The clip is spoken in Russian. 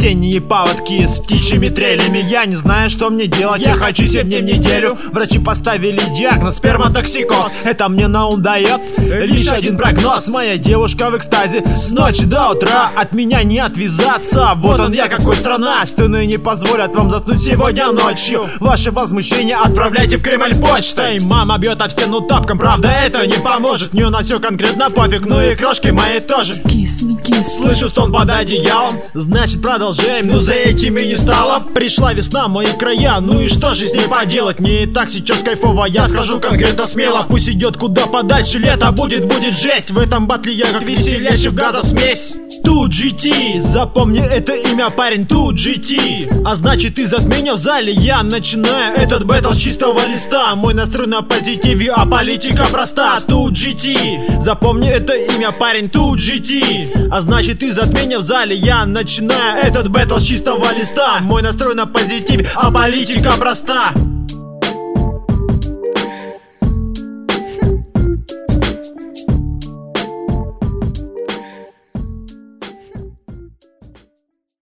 Осенние паводки с птичьими трелями. Я не знаю, что мне делать, я хочу 7 дней в неделю. Врачи поставили диагноз сперматоксикоз. Это мне на ум дает лишь один прогноз. Моя девушка в экстазе с ночи до утра. От меня не отвязаться, вот он я какой страна. Стены не позволят вам заснуть сегодня ночью. Ваше возмущение отправляйте в Кремль почтой. Мама бьет об стену тапком, правда это не поможет. Мне на все конкретно пофиг, ну и крошки мои тоже. Kiss me, kiss me. Слышу стон под одеялом, значит продолжаем, ну за этим и не стало. Пришла весна в мои края, ну и что же с ней поделать? Мне и так сейчас кайфово, я скажу конкретно смело. Пусть идет куда подальше, лето будет жесть. В этом батле я как веселящий в газосмесь. 2GT, запомни это имя, парень, 2GT. А значит из-за меня в зале я начинаю этот бэтл с чистого листа. Мой настрой на позитиве, а политика проста. 2GT, запомни это имя, парень, 2GT. А значит из-за меня в зале я начинаю этот бэтл с чистого листа. Мой настрой на позитиве, а политика проста.